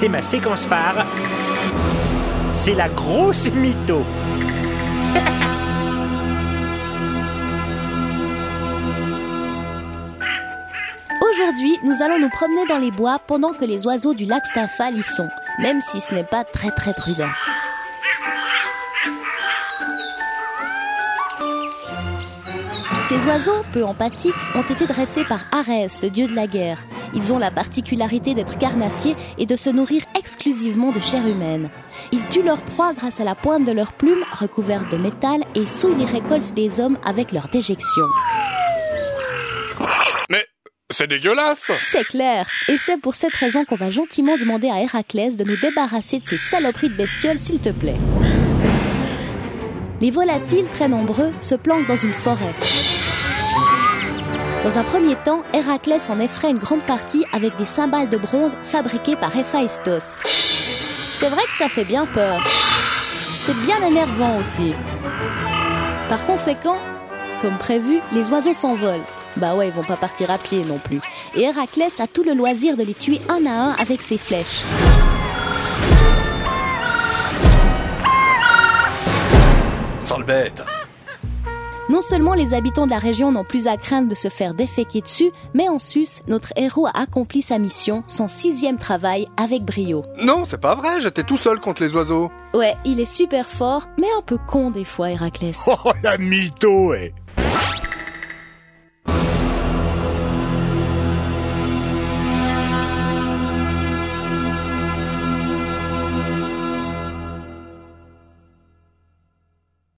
c'est ma séquence phare. C'est la grosse mytho. Aujourd'hui, nous allons nous promener dans les bois pendant que les oiseaux du lac Stymphal y sont, même si ce n'est pas très prudent. Ces oiseaux, peu empathiques, ont été dressés par Arès, le dieu de la guerre. Ils ont la particularité d'être carnassiers et de se nourrir exclusivement de chair humaine. Ils tuent leur proie grâce à la pointe de leurs plumes, recouvertes de métal, et souillent les récoltes des hommes avec leur déjection. Mais c'est dégueulasse! C'est clair. Et c'est pour cette raison qu'on va gentiment demander à Héraclès de nous débarrasser de ces saloperies de bestioles, s'il te plaît. Les volatiles, très nombreux, se planquent dans une forêt. Dans un premier temps, Héraclès en effraie une grande partie avec des cymbales de bronze fabriquées par Héphaïstos. C'est vrai que ça fait bien peur. C'est bien énervant aussi. Par conséquent, comme prévu, les oiseaux s'envolent. Bah ouais, ils vont pas partir à pied non plus. Et Héraclès a tout le loisir de les tuer un à un avec ses flèches. Sale bête! Non seulement les habitants de la région n'ont plus à craindre de se faire déféquer dessus, mais en sus, notre héros a accompli sa mission, son 6e travail, avec brio. Non, c'est pas vrai, j'étais tout seul contre les oiseaux. Ouais, il est super fort, mais un peu con des fois, Héraclès. Oh, la mytho,